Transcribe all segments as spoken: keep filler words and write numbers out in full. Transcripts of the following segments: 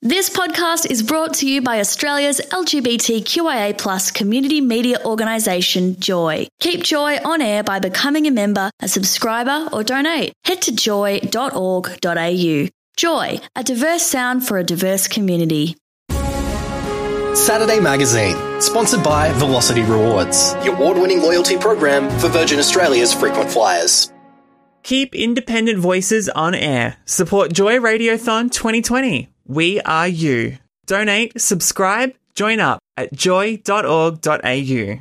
This podcast is brought to you by Australia's L G B T Q I A plus community media organisation, Joy. Keep Joy on air by becoming a member, a subscriber or donate. Head to joy dot org dot a u. Joy, a diverse sound for a diverse community. Saturday Magazine, sponsored by Velocity Rewards, the award-winning loyalty program for Virgin Australia's frequent flyers. Keep independent voices on air. Support Joy Radiothon twenty twenty. We are you. Donate, subscribe, join up at joy dot org dot a u.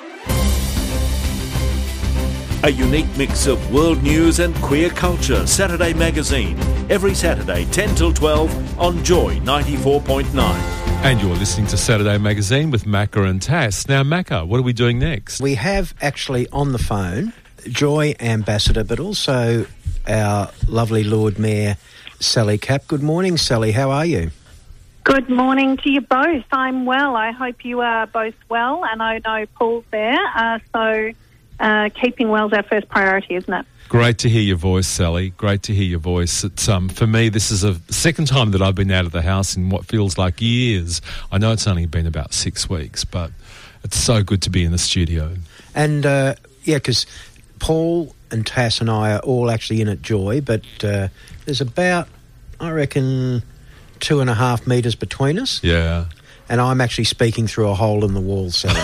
A unique mix of world news and queer culture. Saturday Magazine, every Saturday ten till twelve on Joy ninety-four point nine. And you're listening to Saturday Magazine with Macca and Tass. Now, Macca, what are we doing next? We have actually on the phone Joy Ambassador, but also our lovely Lord Mayor, Sally Capp. Good morning, Sally. How are you? Good morning to you both. I'm well. I hope you are both well, and I know Paul's there. Uh, so uh, keeping well is our first priority, isn't it? Great to hear your voice, Sally. Great to hear your voice. It's um for me, this is the second time that I've been out of the house in what feels like years. I know it's only been about six weeks, but it's so good to be in the studio. And, uh, yeah, because Paul and Tass and I are all actually in at Joy, but uh, there's about, I reckon, two and a half metres between us. Yeah. And I'm actually speaking through a hole in the wall, Sally.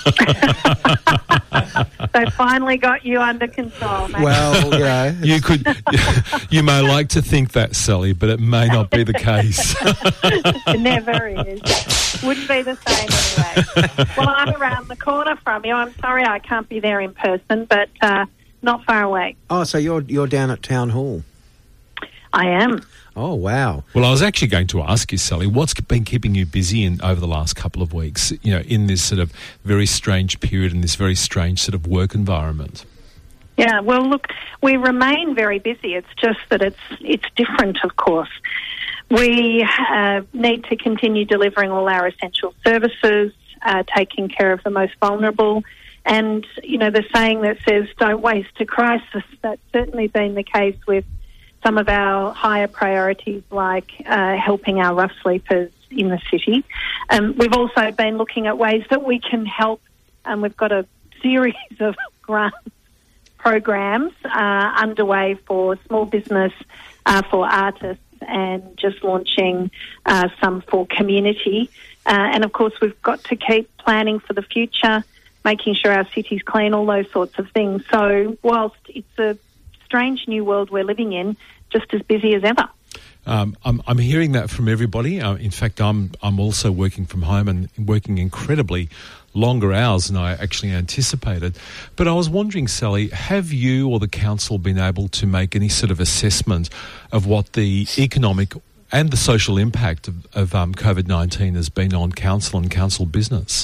So finally got you under control, mate. Well, you know. You could, you may like to think that, Sally, but it may not be the case. It never is. Wouldn't be the same anyway. Well, I'm around the corner from you. I'm sorry I can't be there in person, but uh, not far away. Oh, so you're you're down at Town Hall? I am. Oh, wow. Well, I was actually going to ask you, Sally, what's been keeping you busy in over the last couple of weeks, you know, in this sort of very strange period, in this very strange sort of work environment? Yeah, well, look, we remain very busy. It's just that it's it's different, of course. We uh, need to continue delivering all our essential services, uh, taking care of the most vulnerable. And, you know, the saying that says, don't waste a crisis, that's certainly been the case with some of our higher priorities, like uh, helping our rough sleepers in the city. Um, we've also been looking at ways that we can help, and we've got a series of grant programs uh, underway for small business, uh, for artists, and just launching uh, some for community. Uh, and, of course, we've got to keep planning for the future, making sure our city's clean, all those sorts of things. So whilst it's a strange new world we're living in, just as busy as ever. Um, I'm, I'm hearing that from everybody. Uh, in fact, I'm I'm also working from home and working incredibly longer hours than I actually anticipated. But I was wondering, Sally, have you or the council been able to make any sort of assessment of what the economic and the social impact of, of um, COVID nineteen has been on council and council business?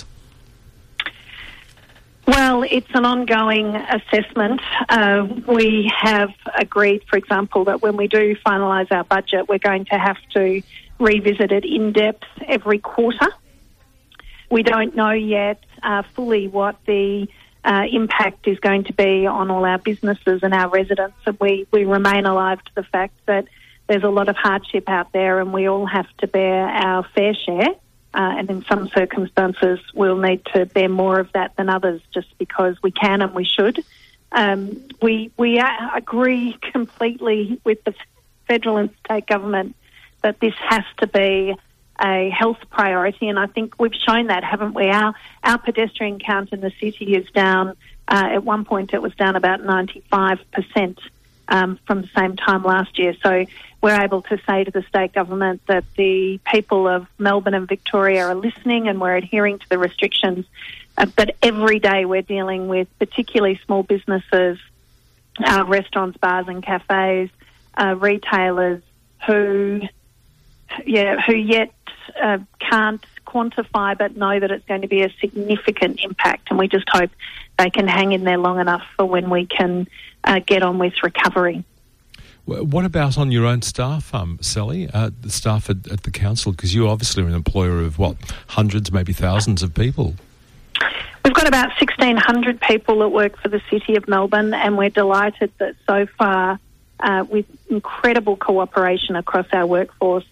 Well, it's an ongoing assessment. Uh, we have agreed, for example, that when we do finalise our budget, we're going to have to revisit it in depth every quarter. We don't know yet uh, fully what the uh, impact is going to be on all our businesses and our residents, and we, we remain alive to the fact that there's a lot of hardship out there and we all have to bear our fair share. Uh, and in some circumstances, we'll need to bear more of that than others just because we can and we should. Um, we we uh, agree completely with the federal and state government that this has to be a health priority, and I think we've shown that, haven't we? Our, our pedestrian count in the city is down. Uh, at one point, it was down about ninety-five percent. Um, from the same time last year. So we're able to say to the state government that the people of Melbourne and Victoria are listening and we're adhering to the restrictions. Uh, but every day we're dealing with particularly small businesses, uh, restaurants, bars and cafes, uh, retailers who, yeah, who yet uh, can't quantify but know that it's going to be a significant impact, and we just hope they can hang in there long enough for when we can uh, get on with recovery. What about on your own staff, um, Sally, uh, the staff at, at the council? Because you obviously are an employer of, what, hundreds, maybe thousands of people. We've got about sixteen hundred people that work for the City of Melbourne, and we're delighted that so far, uh, with incredible cooperation across our workforce,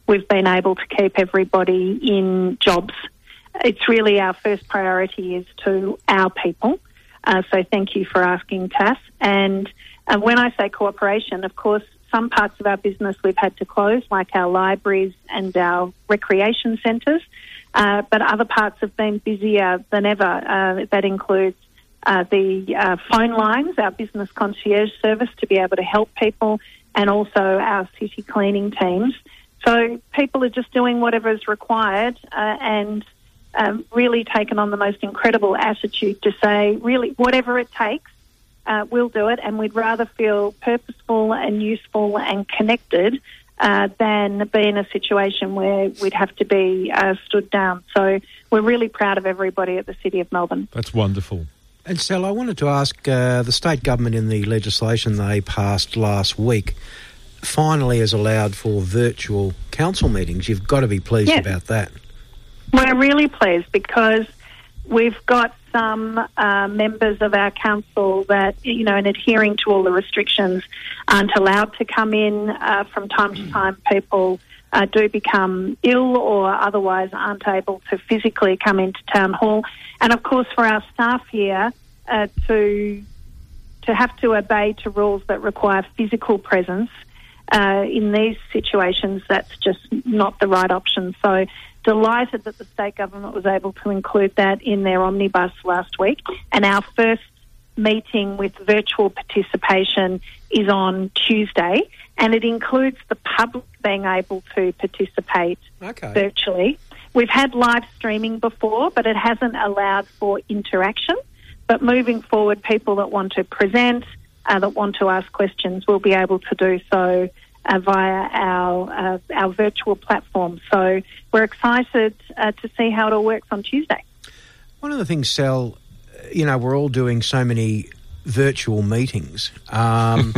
we've been able to keep everybody in jobs. It's really our first priority is to our people. Uh, so thank you for asking, Tass. And uh, when I say cooperation, of course, some parts of our business we've had to close, like our libraries and our recreation centres, uh, but other parts have been busier than ever. Uh, that includes uh, the uh, phone lines, our business concierge service to be able to help people, and also our city cleaning teams. So people are just doing whatever is required uh, and um, really taken on the most incredible attitude to say, really, whatever it takes, uh, we'll do it, and we'd rather feel purposeful and useful and connected uh, than be in a situation where we'd have to be uh, stood down. So we're really proud of everybody at the City of Melbourne. That's wonderful. And Sal, I wanted to ask, uh, the state government in the legislation they passed last week finally has allowed for virtual council meetings. You've got to be pleased yes. about that. We're really pleased because we've got some uh, members of our council that, you know, in adhering to all the restrictions, aren't allowed to come in. Uh, from time to time, people uh, do become ill or otherwise aren't able to physically come into Town Hall. And, of course, for our staff here uh, to to have to obey to rules that require physical presence, Uh, in these situations, that's just not the right option. So delighted that the state government was able to include that in their omnibus last week. And our first meeting with virtual participation is on Tuesday, and it includes the public being able to participate okay. virtually. We've had live streaming before, but it hasn't allowed for interaction. But moving forward, people that want to present, Uh, that want to ask questions will be able to do so uh, via our uh, our virtual platform. So we're excited uh, to see how it all works on Tuesday. One of the things, Sal, you know, we're all doing so many virtual meetings. Um,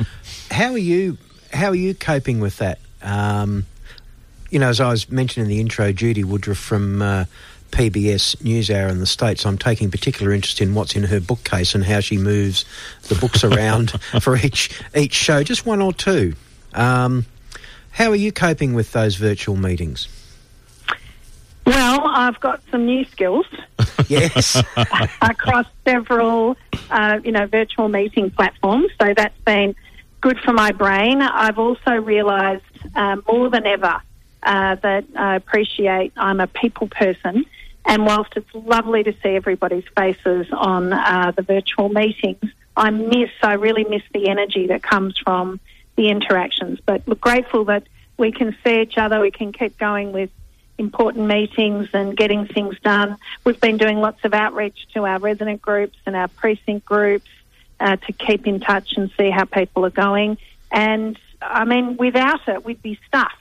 how are you? How are you coping with that? Um, you know, as I was mentioning in the intro, Judy Woodruff from Uh, P B S NewsHour in the States, I'm taking particular interest in what's in her bookcase and how she moves the books around for each each show. Just one or two. Um, how are you coping with those virtual meetings? Well, I've got some new skills. Yes. Across several, uh, you know, virtual meeting platforms. So that's been good for my brain. I've also realised uh, more than ever uh, that I appreciate I'm a people person. And whilst it's lovely to see everybody's faces on uh, the virtual meetings, I miss, I really miss the energy that comes from the interactions. But look, grateful that we can see each other, we can keep going with important meetings and getting things done. We've been doing lots of outreach to our resident groups and our precinct groups uh, to keep in touch and see how people are going. And, I mean, without it, we'd be stuffed.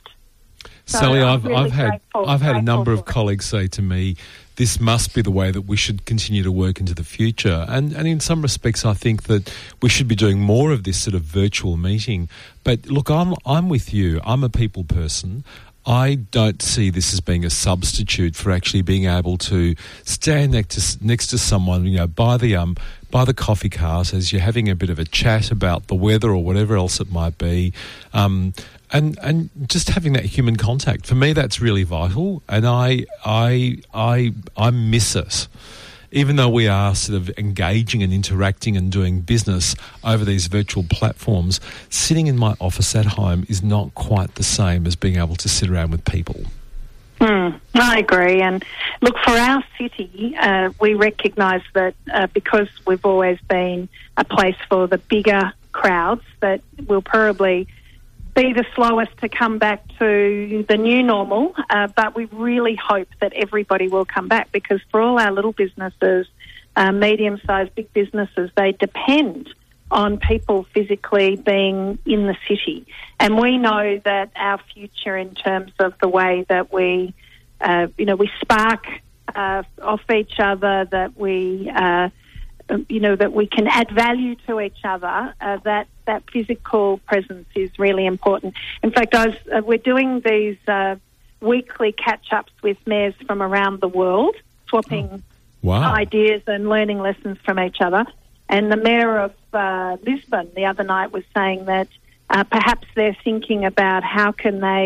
So Sally, I've, really I've had grateful, I've had a number of for it. colleagues say to me, this must be the way that we should continue to work into the future. And and in some respects, I think that we should be doing more of this sort of virtual meeting. But look, I'm I'm with you. I'm a people person. I don't see this as being a substitute for actually being able to stand next to next to someone, you know, by the um by the coffee cart as you're having a bit of a chat about the weather or whatever else it might be. Um, And and just having that human contact, for me, that's really vital. And I I I I miss it. Even though we are sort of engaging and interacting and doing business over these virtual platforms, sitting in my office at home is not quite the same as being able to sit around with people. Mm, I agree. And look, for our city, uh, we recognise that uh, because we've always been a place for the bigger crowds, that we'll probably be the slowest to come back to the new normal, uh, but we really hope that everybody will come back, because for all our little businesses, uh, medium-sized, big businesses, they depend on people physically being in the city. And we know that our future in terms of the way that we, uh, you know, we spark uh, off each other, that we, uh, you know, that we can add value to each other, uh, that that physical presence is really important. In fact, I was, uh, we're doing these uh, weekly catch-ups with mayors from around the world, swapping oh. wow. ideas and learning lessons from each other. And the mayor of uh, Lisbon the other night was saying that uh, perhaps they're thinking about how can they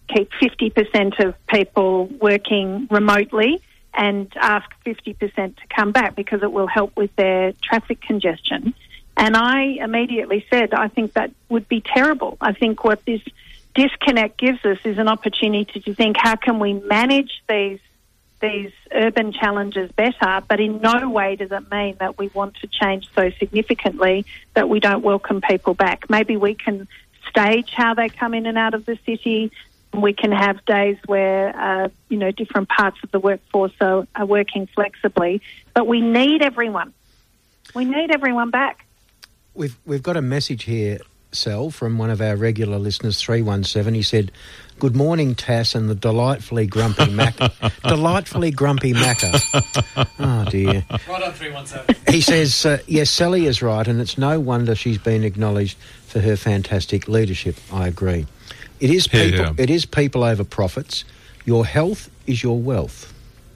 keep fifty percent of people working remotely and ask fifty percent to come back because it will help with their traffic congestion. And I immediately said, I think that would be terrible. I think what this disconnect gives us is an opportunity to think, how can we manage these these urban challenges better, but in no way does it mean that we want to change so significantly that we don't welcome people back. Maybe we can stage how they come in and out of the city. We can have days where, uh, you know, different parts of the workforce are, are working flexibly, but we need everyone. We need everyone back. We've we've got a message here, Sal, from one of our regular listeners, three one seven. He said, "Good morning, Tass, and the delightfully grumpy Macca." delightfully grumpy Macca. Oh, dear. Right on, three one seven. He says, uh, yes, Sally is right, and it's no wonder she's been acknowledged for her fantastic leadership. I agree. It is people, yeah. It is people over profits. Your health is your wealth.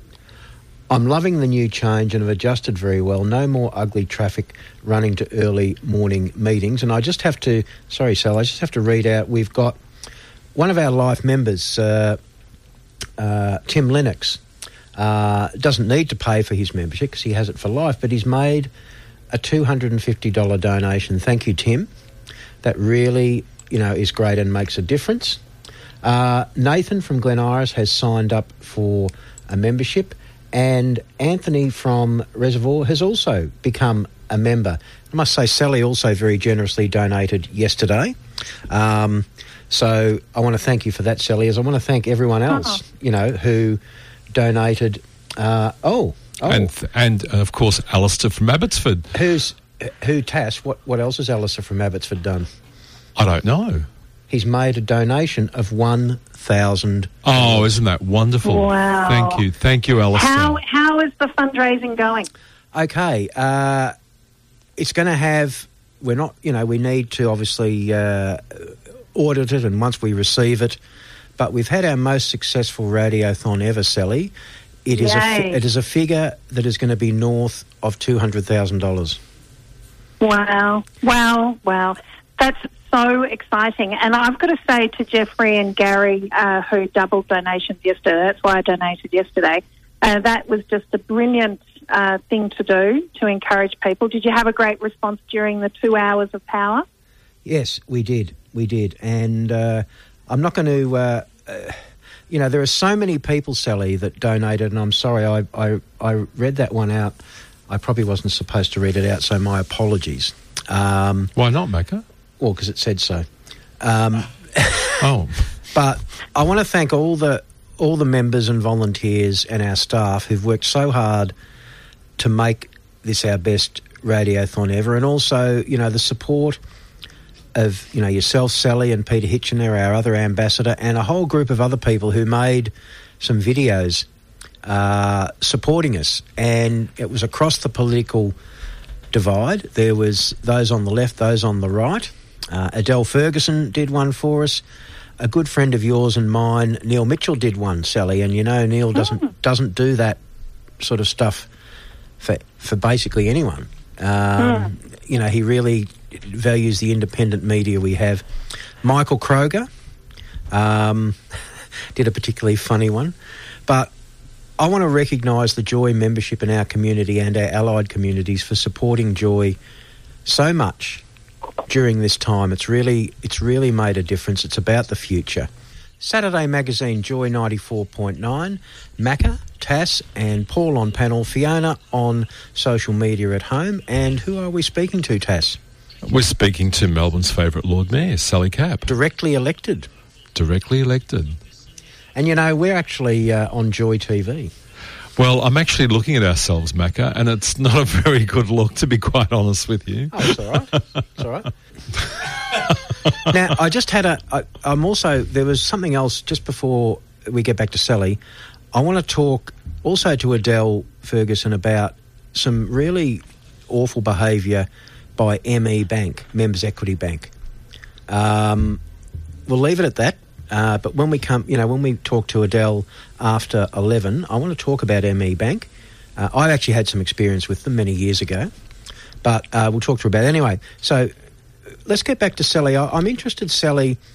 I'm loving the new change and have adjusted very well. No more ugly traffic running to early morning meetings. And I just have to, sorry, Sal, I just have to read out, we've got one of our Life members, uh, uh, Tim Lennox, uh, doesn't need to pay for his membership because he has it for life, but he's made a two hundred fifty dollars donation. Thank you, Tim. That really, you know, is great and makes a difference. Uh, Nathan from Glen Iris has signed up for a membership, and Anthony from Reservoir has also become a member. I must say, Sally also very generously donated yesterday. Um, so I want to thank you for that, Sally, as I want to thank everyone else, you know, who donated. Uh, oh, oh. And, and uh, of course, Alistair from Abbotsford. Who's, who, Tass, what, what else has Alistair from Abbotsford done? I don't know. He's made a donation of one thousand dollars. Oh, isn't that wonderful? Wow. Thank you. Thank you, Alistair. How How is the fundraising going? Okay. Uh, it's going to have, we're not, you know, we need to obviously uh, audit it, and once we receive it, but we've had our most successful radiothon ever, Sally. It is, a, Yay. it is a figure that is going to be north of two hundred thousand dollars. Wow. Wow. Wow. That's so exciting. And I've got to say to Jeffrey and Gary, uh, who doubled donations yesterday, that's why I donated yesterday, uh, that was just a brilliant uh, thing to do to encourage people. Did you have a great response during the two hours of power? Yes, we did. We did. And uh, I'm not going to... Uh, uh, you know, there are so many people, Sally, that donated, and I'm sorry, I, I, I read that one out. I probably wasn't supposed to read it out, so my apologies. Um, Why not, Macca? Well, because it said so. Um, Oh. but I want to thank all the all the members and volunteers and our staff who've worked so hard to make this our best radiothon ever, and also, you know, the support of, you know, yourself, Sally, and Peter Hitchener, our other ambassador, and a whole group of other people who made some videos uh, supporting us. And it was across the political divide. There was those on the left, those on the right. Uh, Adele Ferguson did one for us. A good friend of yours and mine, Neil Mitchell, did one, Sally. And you know, Neil doesn't mm. doesn't do that sort of stuff for for basically anyone. Um, mm. You know, he really values the independent media we have. Michael Kroger um, did a particularly funny one. But I want to recognise the Joy membership in our community and our allied communities for supporting Joy so much during this time. It's really, it's really made a difference. It's about the future. Saturday Magazine, Joy ninety-four point nine, Macca, Tass and Paul on panel, Fiona on social media at home. And who are we speaking to, Tass? We're speaking to Melbourne's favourite Lord Mayor, Sally Capp. Directly elected. Directly elected. And, you know, we're actually uh, on Joy T V. Well, I'm actually looking at ourselves, Macca, and it's not a very good look, to be quite honest with you. Oh, it's all right. It's all right. Now, I just had a... I, I'm also... There was something else just before we get back to Sally. I want to talk also to Adele Ferguson about some really awful behaviour by M E Bank, Members Equity Bank. Um, we'll leave it at that. Uh, but when we come, you know, when we talk to Adele after eleven, I want to talk about M E Bank. Uh, I actually had some experience with them many years ago, but uh, we'll talk to her about it anyway. So let's get back to Sally. I, I'm interested, Sally.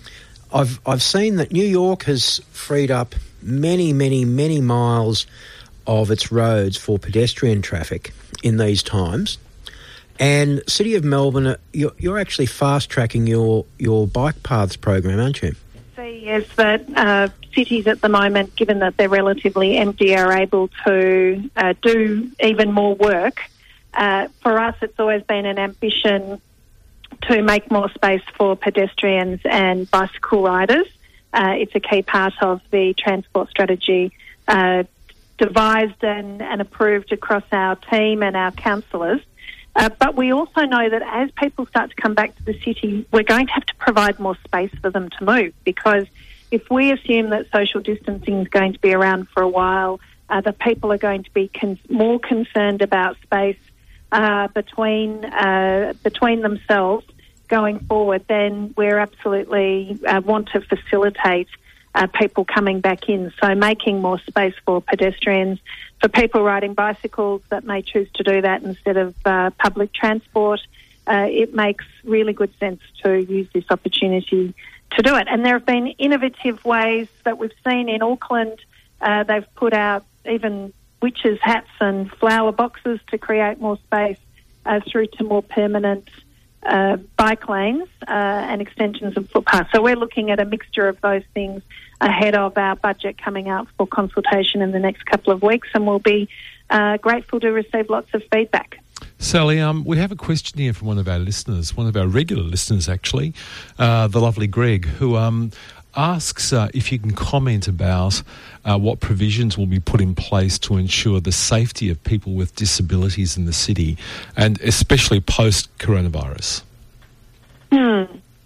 I've I've seen that New York has freed up many, many, many miles of its roads for pedestrian traffic in these times. And City of Melbourne, you're, you're actually fast-tracking your, your bike paths program, aren't you? See is that uh, cities at the moment, given that they're relatively empty, are able to uh, do even more work. Uh, for us, it's always been an ambition to make more space for pedestrians and bicycle riders. Uh, it's a key part of the transport strategy uh, devised and, and approved across our team and our councillors. Uh, but we also know that as people start to come back to the city, we're going to have to provide more space for them to move, because if we assume that social distancing is going to be around for a while, uh, that people are going to be con- more concerned about space uh, between uh, between themselves going forward, then we're absolutely uh, want to facilitate uh, people coming back in. So making more space for pedestrians, for people riding bicycles that may choose to do that instead of uh, public transport, uh, it makes really good sense to use this opportunity to do it. And there have been innovative ways that we've seen in Auckland. Uh, they've put out even witches' hats and flower boxes to create more space uh, through to more permanent uh, bike lanes uh, and extensions of footpaths. So we're looking at a mixture of those things ahead of our budget coming out for consultation in the next couple of weeks, and we'll be uh, grateful to receive lots of feedback. Sally, um, we have a question here from one of our listeners, one of our regular listeners actually, uh, the lovely Greg, who um, asks uh, if you can comment about uh, what provisions will be put in place to ensure the safety of people with disabilities in the city, and especially post-coronavirus. Hmm.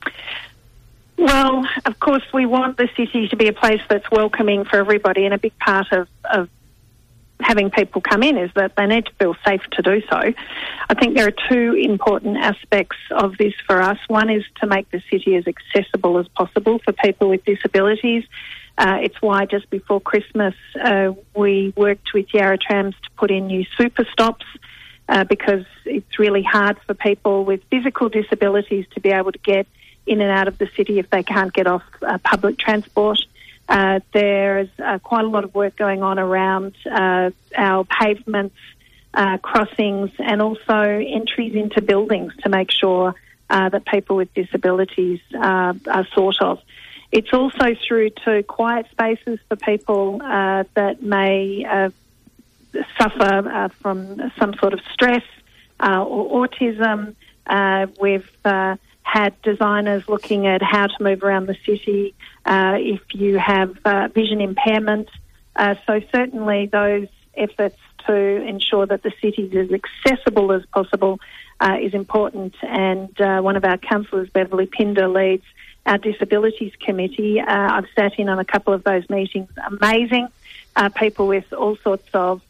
Well, of course, we want the city to be a place that's welcoming for everybody, and a big part of, of having people come in is that they need to feel safe to do so. I think there are two important aspects of this for us. One is to make the city as accessible as possible for people with disabilities. Uh, it's why just before Christmas uh, we worked with Yarra Trams to put in new super stops, uh, because it's really hard for people with physical disabilities to be able to get in and out of the city if they can't get off uh, public transport. Uh, there's uh, quite a lot of work going on around uh, our pavements, uh, crossings, and also entries into buildings to make sure uh, that people with disabilities uh, are thought of. It's also through to quiet spaces for people uh, that may uh, suffer uh, from some sort of stress uh, or autism. Uh, we've uh, had designers looking at how to move around the city uh, if you have uh, vision impairment. Uh, so certainly those efforts to ensure that the city is as accessible as possible uh, is important. And uh, one of our councillors, Beverly Pinder, leads our Disabilities Committee. Uh, I've sat in on a couple of those meetings. Amazing. Uh, people with all sorts of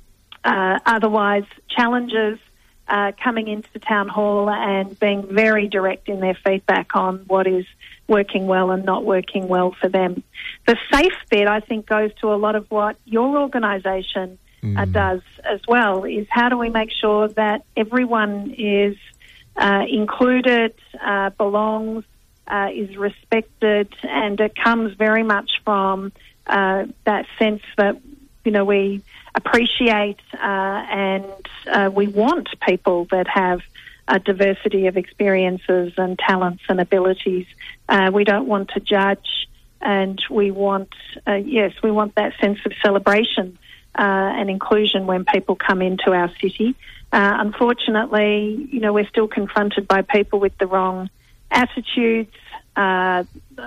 uh, otherwise challenges Uh, coming into the town hall and being very direct in their feedback on what is working well and not working well for them. The safe bit, I think, goes to a lot of what your organisation mm. uh, does as well, is how do we make sure that everyone is uh, included, uh, belongs, uh, is respected, and it comes very much from uh, that sense that, you know, we appreciate uh, and uh, we want people that have a diversity of experiences and talents and abilities. Uh, we don't want to judge, and we want, uh, yes, we want that sense of celebration uh, and inclusion when people come into our city. Uh, unfortunately, you know, we're still confronted by people with the wrong attitudes, uh,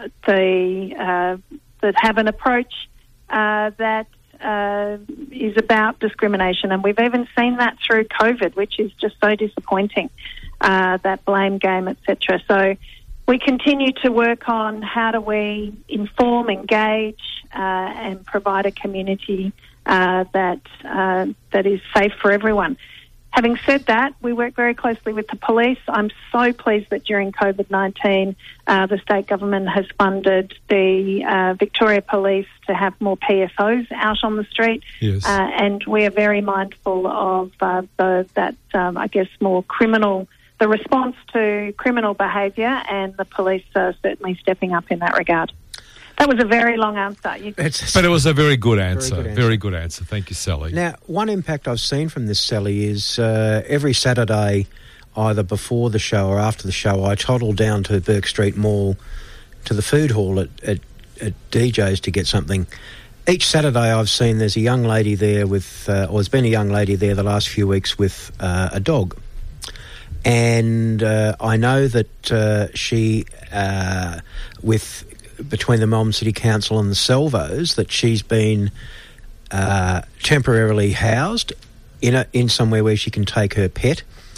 the, uh, that have an approach uh, that Uh, is about discrimination, and we've even seen that through COVID, which is just so disappointing, uh, that blame game, et cetera. So we continue to work on how do we inform, engage, uh, and provide a community uh, that uh, that is safe for everyone. Having said that, we work very closely with the police. I'm so pleased that during COVID nineteen, uh, the state government has funded the uh, Victoria Police to have more P S Os out on the street. Yes. Uh, and we are very mindful of uh, the, that, um, I guess, more criminal the response to criminal behaviour, and the police are certainly stepping up in that regard. That was a very long answer. You- But it was a very good answer. Very good answer. Very good answer. Thank you, Sally. Now, one impact I've seen from this, Sally, is uh, every Saturday, either before the show or after the show, I toddle down to Burke Street Mall to the food hall at, at, at D J's to get something. Each Saturday I've seen there's a young lady there with, uh, or there's been a young lady there the last few weeks with uh, a dog. And uh, I know that uh, she, uh, with between the Melbourne City Council and the Salvos, that she's been uh, temporarily housed in a, in somewhere where she can take her pet.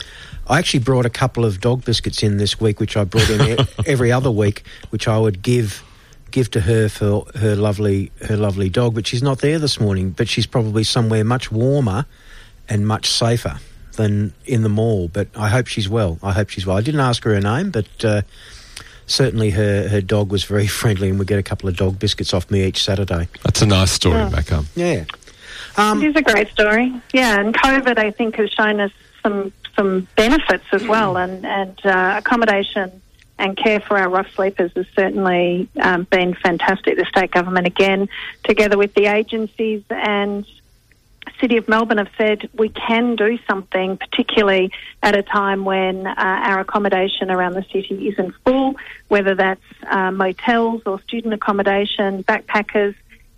I actually brought a couple of dog biscuits in this week, which I brought in e- every other week, which I would give give to her for her lovely her lovely dog. But she's not there this morning. But she's probably somewhere much warmer and much safer than in the mall. But I hope she's well. I hope she's well. I didn't ask her her name, but uh, certainly her, her dog was very friendly, and we get a couple of dog biscuits off me each Saturday. That's a nice story, Yeah. Becca. Yeah. Um, it is a great story. Yeah, and COVID, I think, has shown us some some benefits as well, and, and uh, accommodation and care for our rough sleepers has certainly um, been fantastic. The state government, again, together with the agencies and City of Melbourne, have said we can do something, particularly at a time when uh, our accommodation around the city isn't full, whether that's uh, motels or student accommodation, backpackers,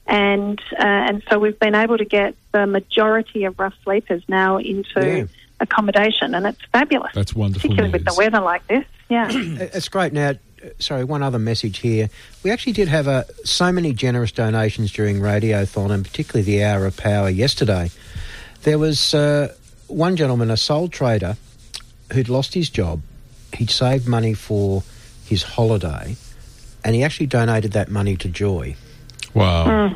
and uh, and so we've been able to get the majority of rough sleepers now into Yeah. accommodation, and it's fabulous. That's wonderful particularly news. with the weather like this. Yeah. It's great. Now, sorry, one other message here. We actually did have a, so many generous donations during Radiothon, and particularly the Hour of Power yesterday. There was uh, one gentleman, a sole trader, who'd lost his job. He'd saved money for his holiday, and he actually donated that money to Joy. Wow. Mm.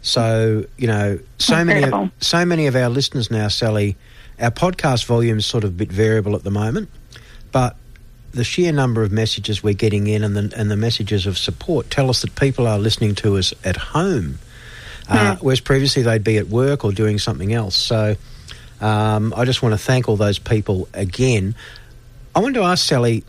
So, you know, so many, Incredible. of, so many of our listeners now, Sally, our podcast volume is sort of a bit variable at the moment, but the sheer number of messages we're getting in and the, and the messages of support tell us that people are listening to us at home, uh, Mm. whereas previously they'd be at work or doing something else. So um, I just want to thank all those people again. I wanted to ask Sally,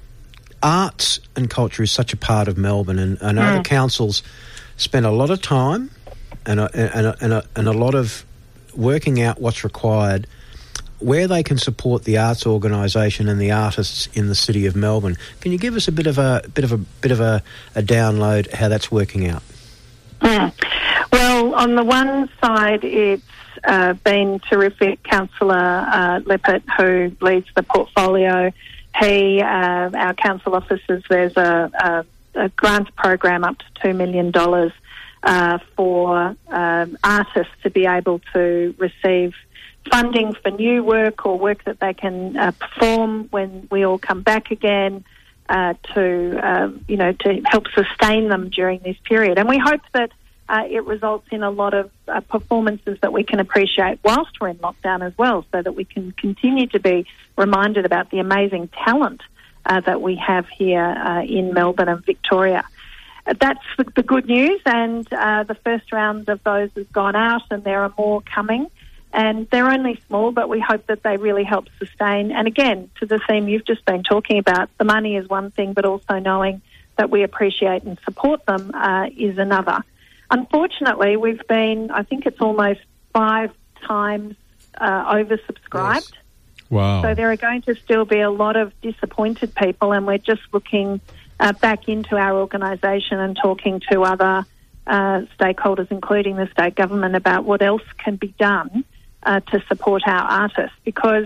arts and culture is such a part of Melbourne, and I know Mm. the councils spend a lot of time and a, and, a, and, a, and a lot of working out what's required, where they can support the arts organisation and the artists in the city of Melbourne. Can you give us a bit of a bit of a bit of a, a download how that's working out? Mm. Well, on the one side, it's uh, been terrific. Councillor uh, Lippert, who leads the portfolio, he, uh, our council officers, there's a, a, a grant program up to two million dollars uh, for um, artists to be able to receive funding for new work or work that they can uh, perform when we all come back again, uh, to uh, you know to help sustain them during this period. And we hope that uh, it results in a lot of uh, performances that we can appreciate whilst we're in lockdown as well, so that we can continue to be reminded about the amazing talent uh, that we have here uh, in Melbourne and Victoria. Uh, That's the, the good news, and uh, the first round of those has gone out, and there are more coming. And they're only small, but we hope that they really help sustain. And again, to the theme you've just been talking about, the money is one thing, but also knowing that we appreciate and support them uh, is another. Unfortunately, we've been, I think it's almost five times uh, oversubscribed. Yes. Wow. So there are going to still be a lot of disappointed people, and we're just looking uh, back into our organisation and talking to other uh, stakeholders, including the state government, about what else can be done uh, to support our artists. Because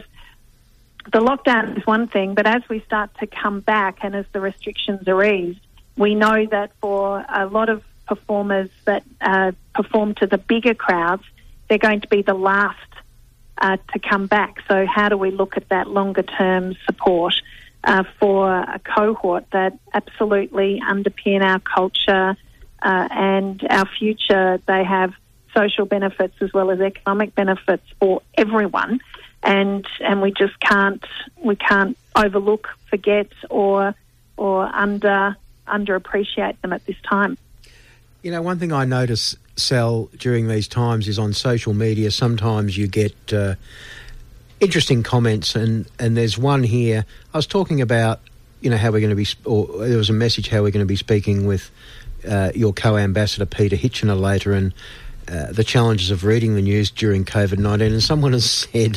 the lockdown is one thing, but as we start to come back and as the restrictions are eased, we know that for a lot of performers that uh, perform to the bigger crowds, they're going to be the last uh, to come back. So how do we look at that longer-term support uh, for a cohort that absolutely underpin our culture uh, and our future? They have social benefits as well as economic benefits for everyone, and and we just can't we can't overlook, forget, or or under underappreciate them at this time. You know, one thing I notice, Sal, during these times is on social media, sometimes you get uh, interesting comments, and, and there's one here. I was talking about, you know, how we're going to be, or there was a message how we're going to be speaking with uh, your co-ambassador Peter Hitchener later, and uh, the challenges of reading the news during COVID nineteen. And someone has said,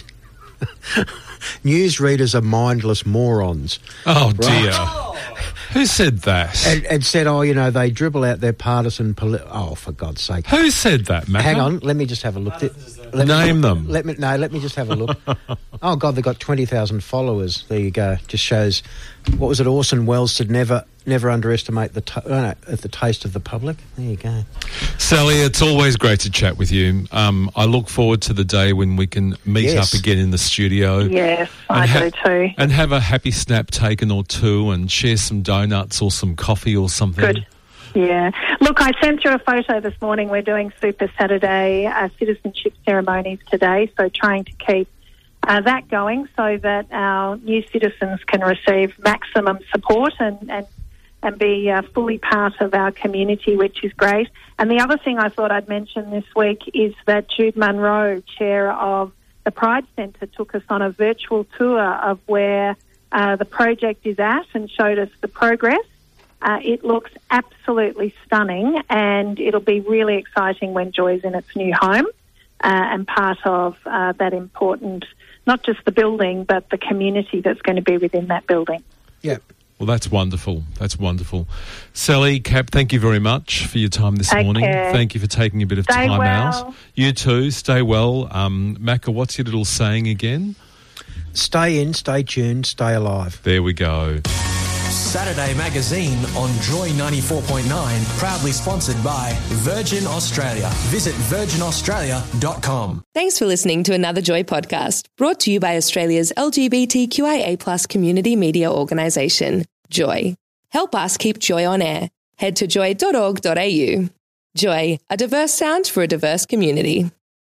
news readers are mindless morons. Oh, right? dear. Who said that? And, and said, oh, you know, they dribble out their partisan... Poli- oh, for God's sake. Who said that, Matt? Hang on, let me just have a look. Let Name me, them. Let me No, let me just have a look. Oh, God, they've got twenty thousand followers. There you go. Just shows... What was it? Orson Welles said, never never underestimate the, t- oh, no, the taste of the public. There you go. Sally, it's always great to chat with you. Um, I look forward to the day when we can meet Yes. up again in the studio. Yes, I and ha- do too. And have a happy snap taken or two and share some donuts or some coffee or something. Good. Yeah. Look, I sent through a photo this morning. We're doing Super Saturday uh, citizenship ceremonies today, so trying to keep uh, that going so that our new citizens can receive maximum support and, and, and be uh, fully part of our community, which is great. And the other thing I thought I'd mention this week is that Jude Munro, chair of the Pride Centre, took us on a virtual tour of where uh, the project is at and showed us the progress. Uh, it looks absolutely stunning, and it'll be really exciting when Joy's in its new home uh, and part of uh, that important, not just the building, but the community that's going to be within that building. Yeah. Well, that's wonderful. That's wonderful. Sally, Cap, thank you very much for your time this Take morning. care. Thank you for taking a bit of Stay time well. out. You too. Stay well. Um, Macca, what's your little saying again? Stay in, stay tuned, stay alive. There we go. Saturday Magazine on Joy ninety-four point nine, proudly sponsored by Virgin Australia. Visit virgin australia dot com. Thanks for listening to another Joy podcast, brought to you by Australia's L G B T Q I A plus community media organisation, Joy. Help us keep Joy on air. Head to joy dot org dot a u. Joy, a diverse sound for a diverse community.